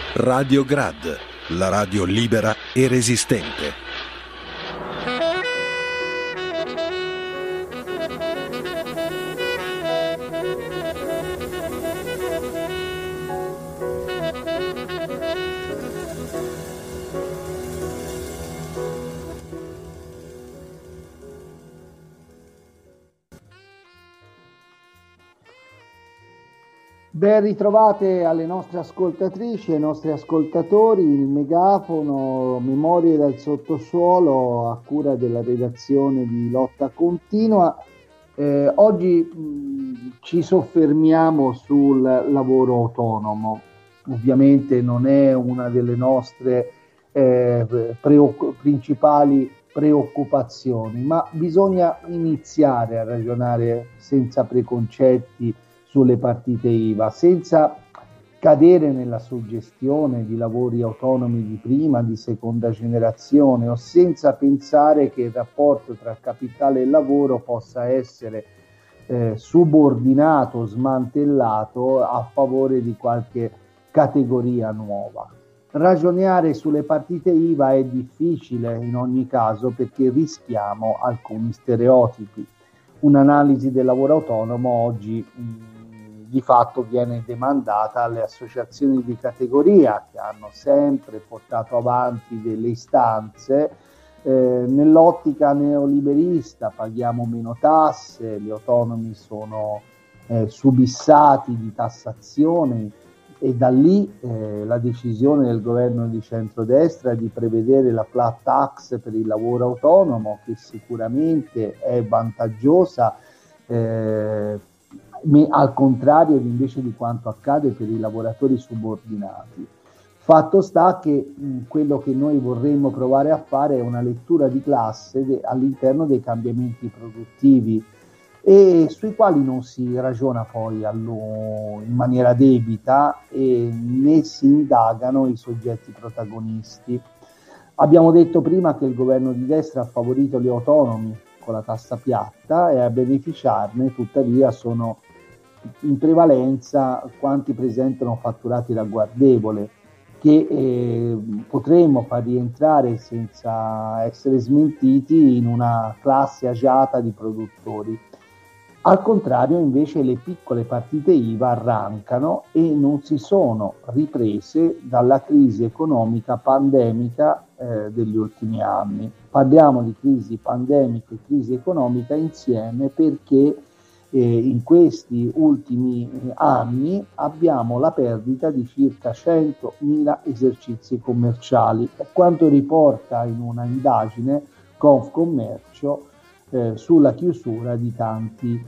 Radio Grad, la radio libera e resistente. Ben ritrovate alle nostre ascoltatrici e ai nostri ascoltatori, il megafono Memorie dal sottosuolo a cura della redazione di Lotta Continua. Oggi ci soffermiamo sul lavoro autonomo. Ovviamente non è una delle nostre principali preoccupazioni, ma bisogna iniziare a ragionare senza preconcetti sulle partite IVA, senza cadere nella suggestione di lavori autonomi di prima, di seconda generazione, o senza pensare che il rapporto tra capitale e lavoro possa essere subordinato, smantellato a favore di qualche categoria nuova. Ragionare sulle partite IVA è difficile in ogni caso perché rischiamo alcuni stereotipi. Un'analisi del lavoro autonomo oggi di fatto viene demandata alle associazioni di categoria che hanno sempre portato avanti delle istanze nell'ottica neoliberista. Paghiamo meno tasse, gli autonomi sono subissati di tassazione e da lì la decisione del governo di centrodestra di prevedere la flat tax per il lavoro autonomo, che sicuramente è vantaggiosa al contrario invece di quanto accade per i lavoratori subordinati. Fatto sta che quello che noi vorremmo provare a fare è una lettura di classe all'interno dei cambiamenti produttivi e sui quali non si ragiona poi in maniera debita e né si indagano i soggetti protagonisti. Abbiamo detto prima che il governo di destra ha favorito gli autonomi con la tassa piatta e a beneficiarne tuttavia sono in prevalenza quanti presentano fatturati ragguardevole che potremmo far rientrare senza essere smentiti in una classe agiata di produttori. Al contrario invece le piccole partite IVA arrancano e non si sono riprese dalla crisi economica pandemica degli ultimi anni. Parliamo di crisi pandemica e crisi economica insieme perché in questi ultimi anni abbiamo la perdita di circa 100.000 esercizi commerciali, è quanto riporta in una indagine Confcommercio sulla chiusura di tanti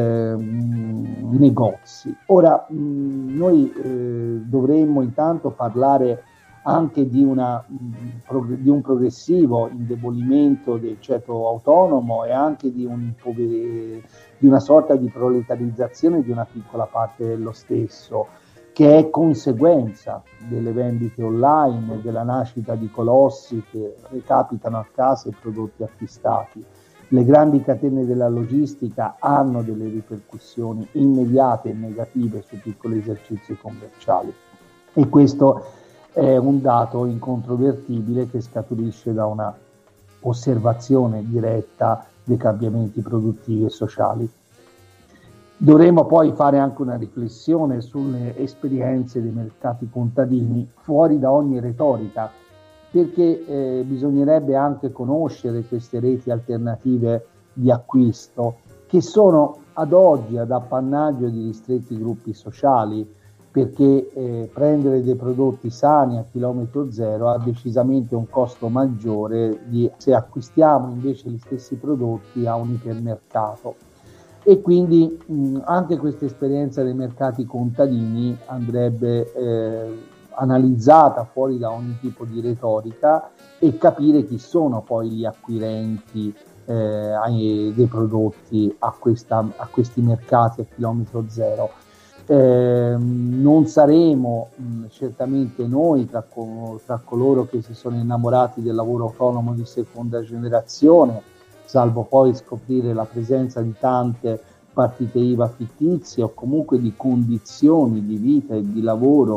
negozi. Ora noi dovremmo intanto parlare anche di un progressivo indebolimento del ceto autonomo e anche di una sorta di proletarizzazione di una piccola parte dello stesso, che è conseguenza delle vendite online e della nascita di colossi che recapitano a casa i prodotti acquistati. Le grandi catene della logistica hanno delle ripercussioni immediate e negative sui piccoli esercizi commerciali e questo è un dato incontrovertibile che scaturisce da una osservazione diretta dei cambiamenti produttivi e sociali. Dovremmo poi fare anche una riflessione sulle esperienze dei mercati contadini fuori da ogni retorica, perché bisognerebbe anche conoscere queste reti alternative di acquisto che sono ad oggi ad appannaggio di ristretti gruppi sociali, perché prendere dei prodotti sani a chilometro zero ha decisamente un costo maggiore di se acquistiamo invece gli stessi prodotti a un ipermercato. E quindi anche questa esperienza dei mercati contadini andrebbe analizzata fuori da ogni tipo di retorica e capire chi sono poi gli acquirenti dei prodotti a questi mercati a chilometro zero. Non saremo certamente noi tra coloro che si sono innamorati del lavoro autonomo di seconda generazione, salvo poi scoprire la presenza di tante partite IVA fittizie o comunque di condizioni di vita e di lavoro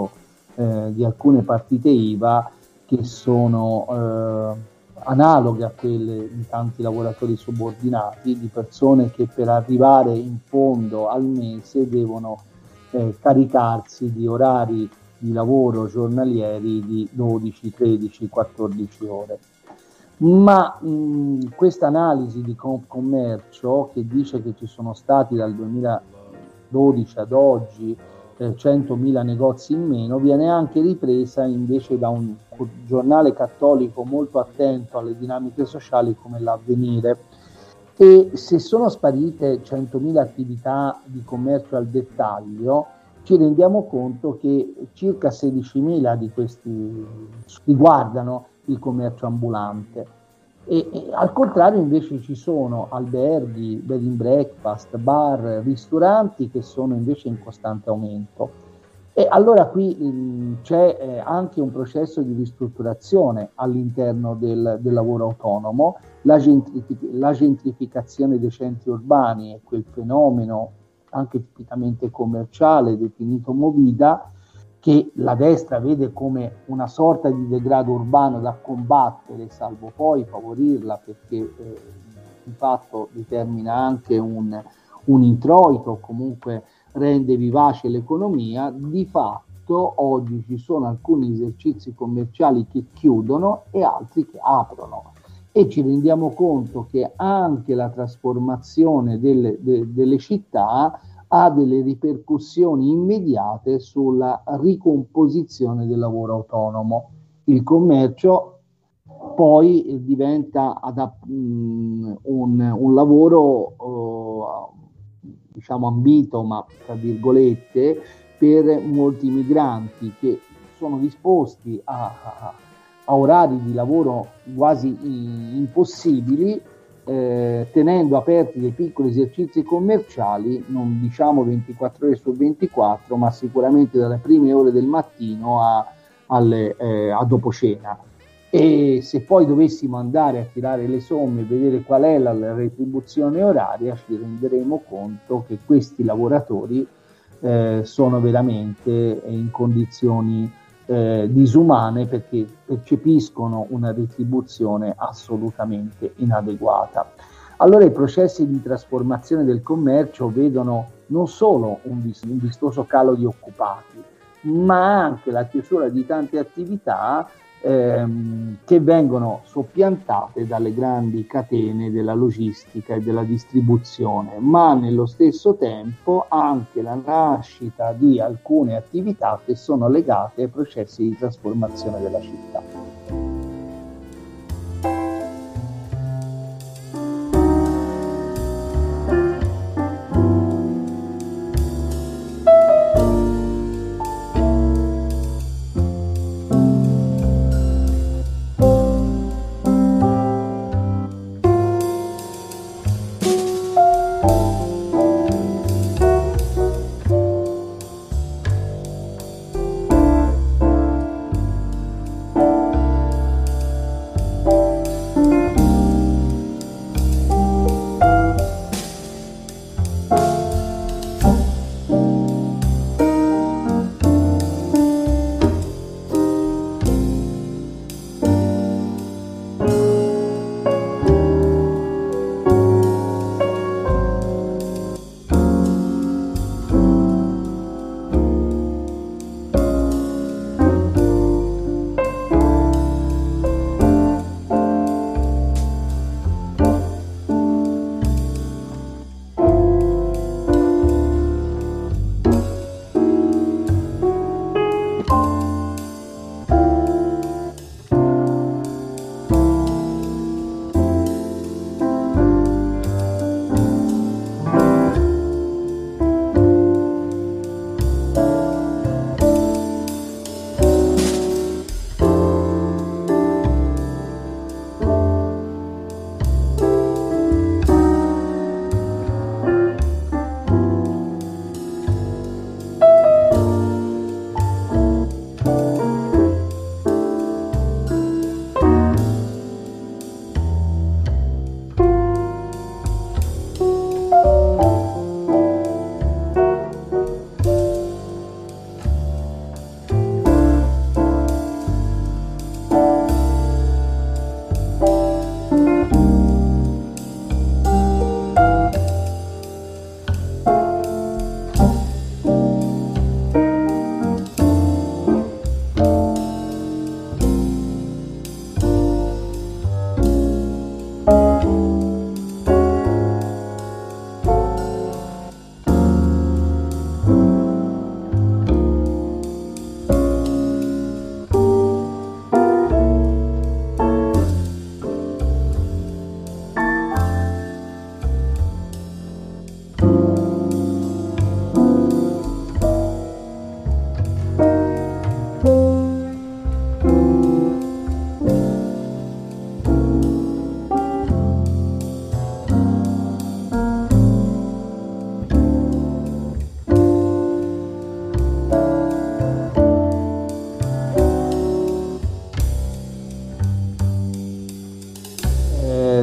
di alcune partite IVA che sono analoghe a quelle di tanti lavoratori subordinati, di persone che per arrivare in fondo al mese devono caricarsi di orari di lavoro giornalieri di 12, 13, 14 ore. Ma questa analisi di Confcommercio, che dice che ci sono stati dal 2012 ad oggi 100.000 negozi in meno, viene anche ripresa invece da un giornale cattolico molto attento alle dinamiche sociali come l'Avvenire. E se sono sparite 100.000 attività di commercio al dettaglio, ci rendiamo conto che circa 16.000 di questi riguardano il commercio ambulante. E al contrario invece ci sono alberghi, bed and breakfast, bar, ristoranti che sono invece in costante aumento. E allora qui c'è anche un processo di ristrutturazione all'interno del lavoro autonomo, la gentrificazione dei centri urbani e quel fenomeno anche tipicamente commerciale definito movida, che la destra vede come una sorta di degrado urbano da combattere, salvo poi favorirla perché di fatto determina anche un introito, comunque rende vivace l'economia. Di fatto oggi ci sono alcuni esercizi commerciali che chiudono e altri che aprono, e ci rendiamo conto che anche la trasformazione delle città ha delle ripercussioni immediate sulla ricomposizione del lavoro autonomo. Il commercio poi diventa un lavoro diciamo ambito, ma tra virgolette, per molti migranti che sono disposti a orari di lavoro quasi impossibili, tenendo aperti dei piccoli esercizi commerciali, non diciamo 24 ore su 24, ma sicuramente dalle prime ore del mattino a dopo cena. E se poi dovessimo andare a tirare le somme e vedere qual è la retribuzione oraria, ci renderemo conto che questi lavoratori sono veramente in condizioni disumane, perché percepiscono una retribuzione assolutamente inadeguata. Allora i processi di trasformazione del commercio vedono non solo un vistoso calo di occupati, ma anche la chiusura di tante attività che vengono soppiantate dalle grandi catene della logistica e della distribuzione, ma nello stesso tempo anche la nascita di alcune attività che sono legate ai processi di trasformazione della città.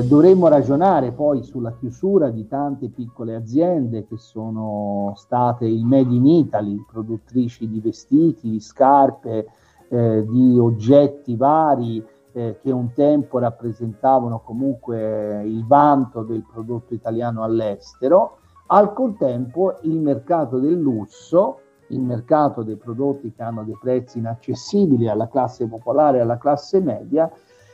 Dovremmo ragionare poi sulla chiusura di tante piccole aziende che sono state il Made in Italy, produttrici di vestiti, di scarpe, di oggetti vari, che un tempo rappresentavano comunque il vanto del prodotto italiano all'estero. Al contempo il mercato del lusso, il mercato dei prodotti che hanno dei prezzi inaccessibili alla classe popolare e alla classe media,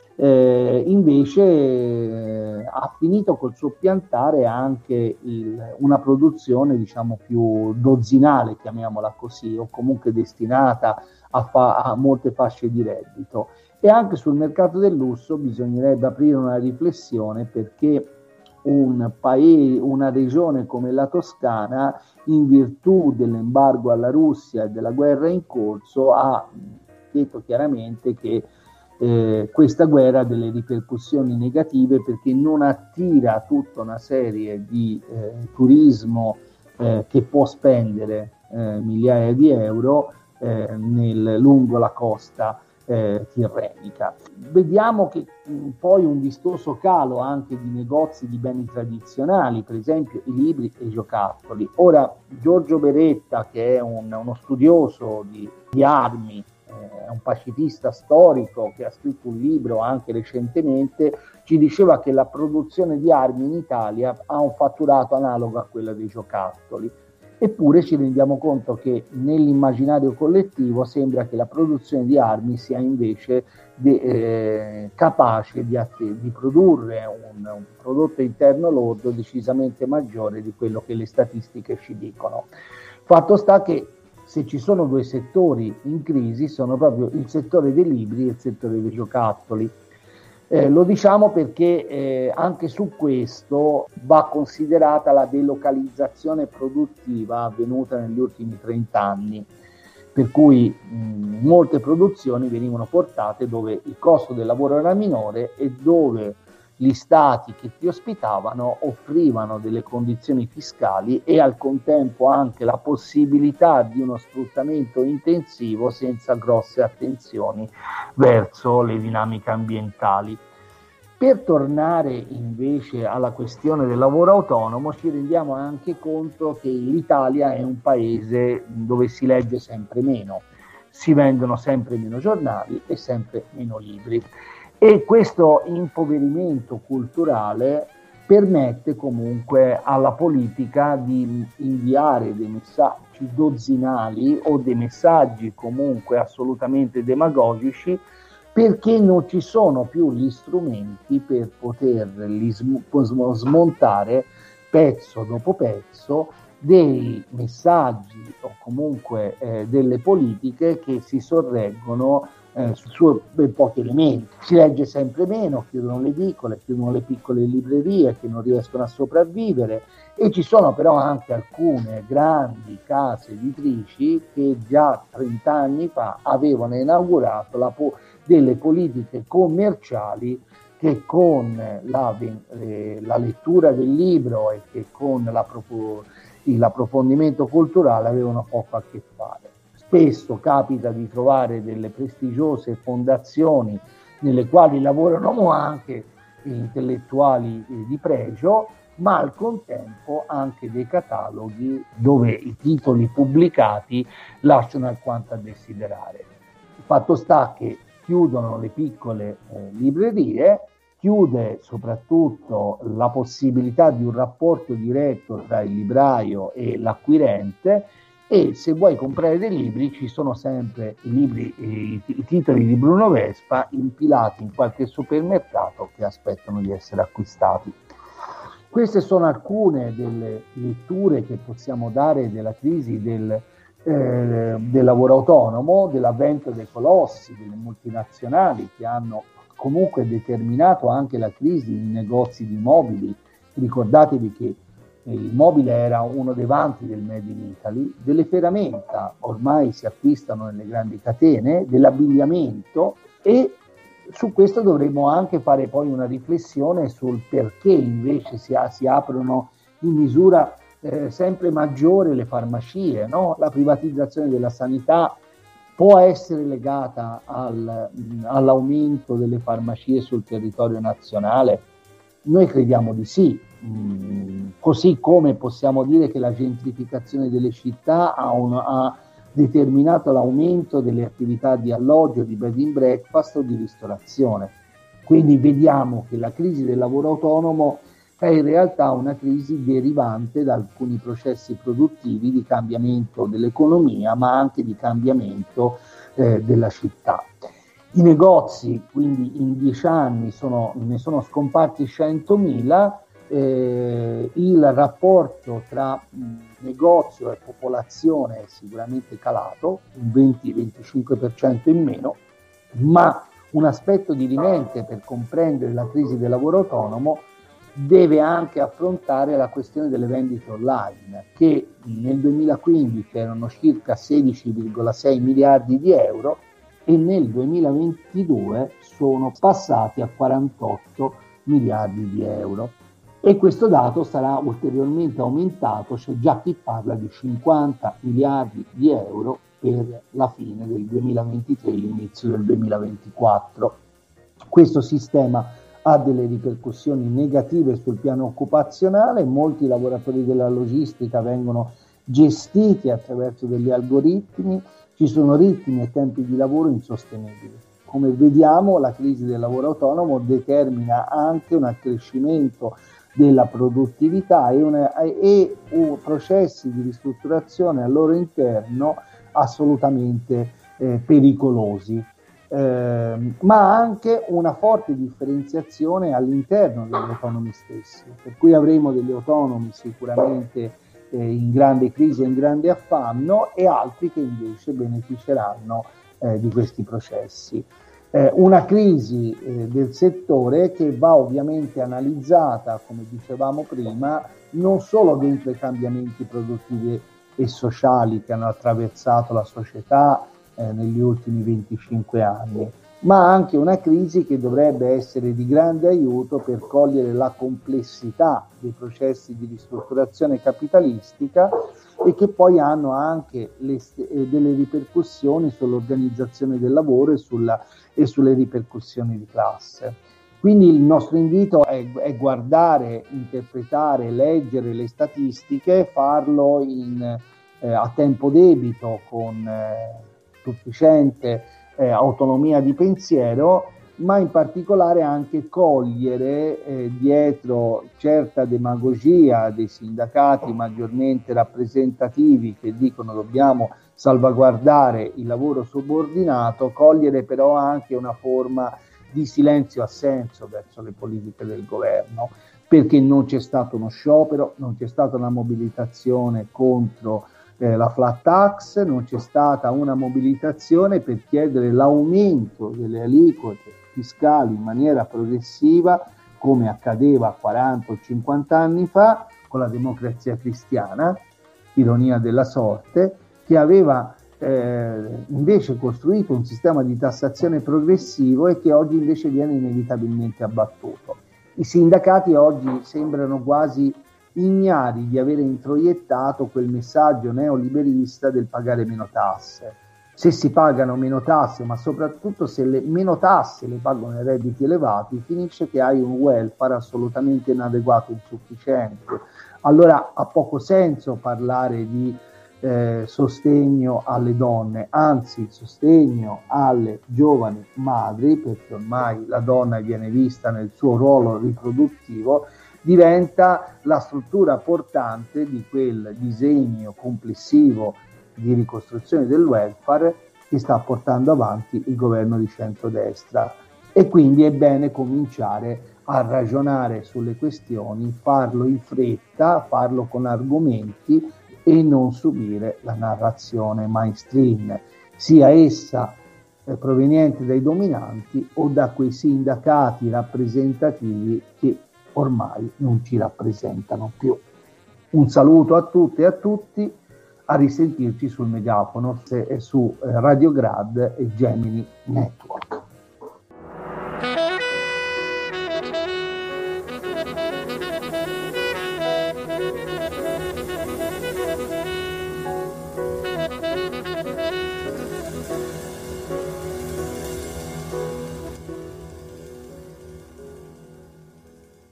invece ha finito col soppiantare anche una produzione, diciamo, più dozzinale, chiamiamola così, o comunque destinata a molte fasce di reddito. E anche sul mercato del lusso bisognerebbe aprire una riflessione, perché una regione come la Toscana, in virtù dell'embargo alla Russia e della guerra in corso, ha detto chiaramente che questa guerra ha delle ripercussioni negative, perché non attira tutta una serie di turismo che può spendere migliaia di euro lungo la costa tirrenica. Vediamo che poi un vistoso calo anche di negozi di beni tradizionali, per esempio i libri e i giocattoli. Ora, Giorgio Beretta, che è uno studioso di armi, è un pacifista storico che ha scritto un libro anche recentemente, ci diceva che la produzione di armi in Italia ha un fatturato analogo a quello dei giocattoli. Eppure ci rendiamo conto che nell'immaginario collettivo sembra che la produzione di armi sia invece capace di produrre un prodotto interno lordo decisamente maggiore di quello che le statistiche ci dicono. Fatto sta che se ci sono due settori in crisi, sono proprio il settore dei libri e il settore dei giocattoli. Lo diciamo perché anche su questo va considerata la delocalizzazione produttiva avvenuta negli ultimi 30 anni, per cui molte produzioni venivano portate dove il costo del lavoro era minore e dove gli stati che ti ospitavano offrivano delle condizioni fiscali e al contempo anche la possibilità di uno sfruttamento intensivo senza grosse attenzioni verso le dinamiche ambientali. Per tornare invece alla questione del lavoro autonomo, ci rendiamo anche conto che l'Italia è un paese dove si legge sempre meno, si vendono sempre meno giornali e sempre meno libri. E questo impoverimento culturale permette comunque alla politica di inviare dei messaggi dozzinali o dei messaggi comunque assolutamente demagogici, perché non ci sono più gli strumenti per poterli smontare pezzo dopo pezzo dei messaggi o comunque delle politiche che si sorreggono su ben pochi elementi. Si legge sempre meno, chiudono le edicole, chiudono le piccole librerie che non riescono a sopravvivere, e ci sono però anche alcune grandi case editrici che già 30 anni fa avevano inaugurato delle politiche commerciali che con la lettura del libro e che con l'approfondimento culturale avevano poco a che fare. Spesso capita di trovare delle prestigiose fondazioni nelle quali lavorano anche intellettuali di pregio, ma al contempo anche dei cataloghi dove i titoli pubblicati lasciano alquanto a desiderare. Il fatto sta che chiudono le piccole librerie, chiude soprattutto la possibilità di un rapporto diretto tra il libraio e l'acquirente, e se vuoi comprare dei libri ci sono sempre i titoli di Bruno Vespa impilati in qualche supermercato che aspettano di essere acquistati. Queste sono alcune delle letture che possiamo dare della crisi del lavoro autonomo, dell'avvento dei colossi, delle multinazionali che hanno comunque determinato anche la crisi in negozi di mobili. Ricordatevi che il mobile era uno dei vanti del Made in Italy, delle ferramenta ormai si acquistano nelle grandi catene, dell'abbigliamento, e su questo dovremmo anche fare poi una riflessione sul perché invece si aprono in misura sempre maggiore le farmacie, no? La privatizzazione della sanità può essere legata all'aumento delle farmacie sul territorio nazionale? Noi crediamo di sì, così come possiamo dire che la gentrificazione delle città ha determinato l'aumento delle attività di alloggio, di bed and breakfast o di ristorazione. Quindi vediamo che la crisi del lavoro autonomo è in realtà una crisi derivante da alcuni processi produttivi di cambiamento dell'economia, ma anche di cambiamento della città. I negozi, quindi in 10 anni ne sono scomparsi 100.000, il rapporto tra negozio e popolazione è sicuramente calato, un 20-25% in meno, ma un aspetto dirimente per comprendere la crisi del lavoro autonomo deve anche affrontare la questione delle vendite online, che nel 2015 erano circa 16,6 miliardi di euro e nel 2022 sono passati a 48 miliardi di euro. E questo dato sarà ulteriormente aumentato, c'è già chi parla di 50 miliardi di euro per la fine del 2023 e l'inizio del 2024. Questo sistema ha delle ripercussioni negative sul piano occupazionale, molti lavoratori della logistica vengono gestiti attraverso degli algoritmi, ci sono ritmi e tempi di lavoro insostenibili. Come vediamo, la crisi del lavoro autonomo determina anche un accrescimento della produttività e processi di ristrutturazione al loro interno assolutamente pericolosi, ma anche una forte differenziazione all'interno degli autonomi stessi, per cui avremo degli autonomi sicuramente in grande crisi e in grande affanno e altri che invece beneficeranno di questi processi. Una crisi del settore che va ovviamente analizzata, come dicevamo prima, non solo dentro i cambiamenti produttivi e sociali che hanno attraversato la società negli ultimi 25 anni, ma anche una crisi che dovrebbe essere di grande aiuto per cogliere la complessità dei processi di ristrutturazione capitalistica e che poi hanno anche delle ripercussioni sull'organizzazione del lavoro e sulle ripercussioni di classe. Quindi il nostro invito è guardare, interpretare, leggere le statistiche, farlo a tempo debito con sufficiente autonomia di pensiero, ma in particolare anche cogliere dietro certa demagogia dei sindacati maggiormente rappresentativi che dicono dobbiamo salvaguardare il lavoro subordinato, cogliere però anche una forma di silenzio-assenso verso le politiche del governo, perché non c'è stato uno sciopero, non c'è stata una mobilitazione contro la flat tax, non c'è stata una mobilitazione per chiedere l'aumento delle aliquote fiscali in maniera progressiva, come accadeva 40 o 50 anni fa con la Democrazia Cristiana, ironia della sorte, che aveva invece costruito un sistema di tassazione progressivo e che oggi invece viene inevitabilmente abbattuto. I sindacati oggi sembrano quasi ignari di avere introiettato quel messaggio neoliberista del pagare meno tasse. Se si pagano meno tasse, ma soprattutto se meno tasse le pagano i redditi elevati, finisce che hai un welfare assolutamente inadeguato e insufficiente. Allora ha poco senso parlare di sostegno alle donne, anzi sostegno alle giovani madri, perché ormai la donna viene vista nel suo ruolo riproduttivo, diventa la struttura portante di quel disegno complessivo di ricostruzione del welfare che sta portando avanti il governo di centrodestra. E quindi è bene cominciare a ragionare sulle questioni, farlo in fretta, farlo con argomenti e non subire la narrazione mainstream, sia essa proveniente dai dominanti o da quei sindacati rappresentativi che ormai non ci rappresentano più. Un saluto a tutte e a tutti, a risentirci sul Megafono e su Radio Grad e Gemini Network.